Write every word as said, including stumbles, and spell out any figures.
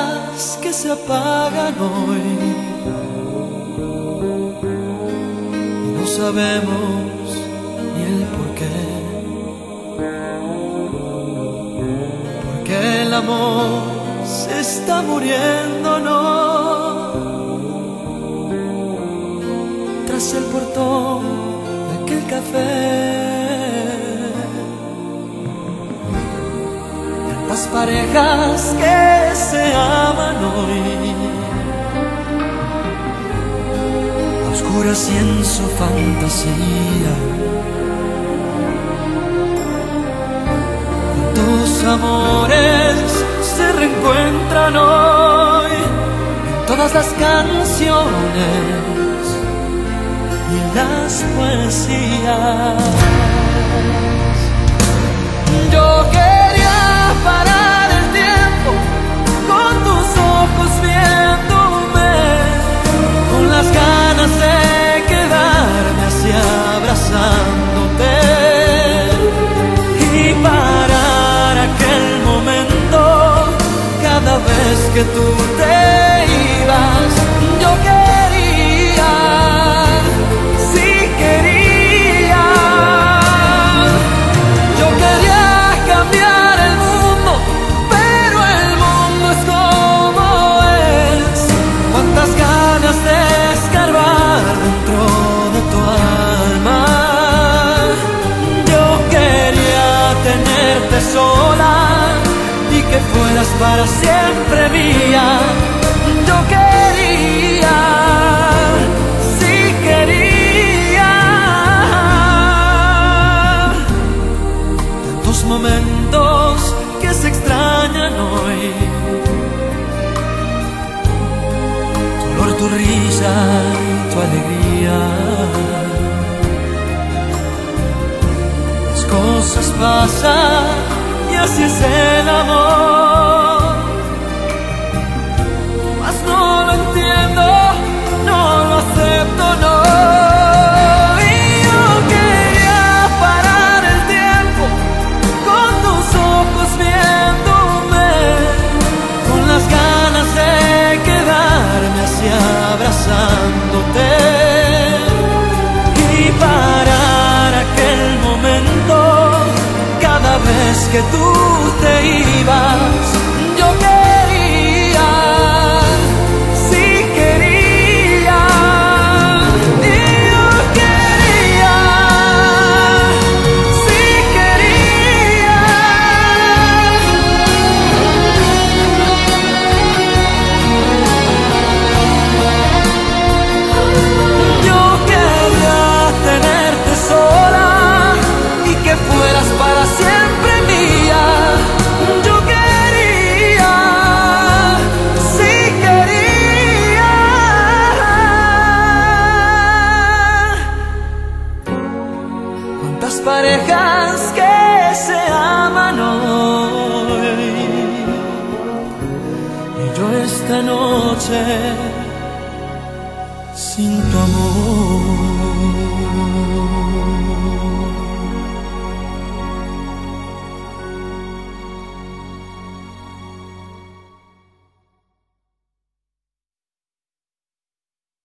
parejas que se apagan hoy y no sabemos ni el por qué, porque el amor se está muriendo, no, tras el portón de aquel café. Las parejas que se aman hoy, a oscuras y en su fantasía, cuántos amores se reencuentran hoy en todas las canciones y en las poesías. Yo quería parar el tiempo con tus ojos viéndome, con las ganas de quedarme así abrazándote y parar aquel momento cada vez que tú te ibas. Yo quería, sí quería, yo quería cambiar el mundo, pero el mundo es como es. Cuántas ganas de escarbar dentro de tu alma. Yo quería tenerte sola y que fueras para siempre mía. Yo quería, sí quería. Tantos momentos que se extrañan hoy, tu olor, tu risa y tu alegría. Las cosas pasan y así es el amor, mas no lo entiendo, no lo acepto, no. Y yo quería parar el tiempo con tus ojos viéndome, con las ganas de quedarme así abrazándote y parar aquel momento cada vez que tú te ibas. Yo quería, sí quería, y yo quería, sí quería. Yo quería tenerte sola y que fueras para siempre mía. Yo quería, sí quería. Cuántas parejas que se aman hoy y yo esta noche sin tu amor.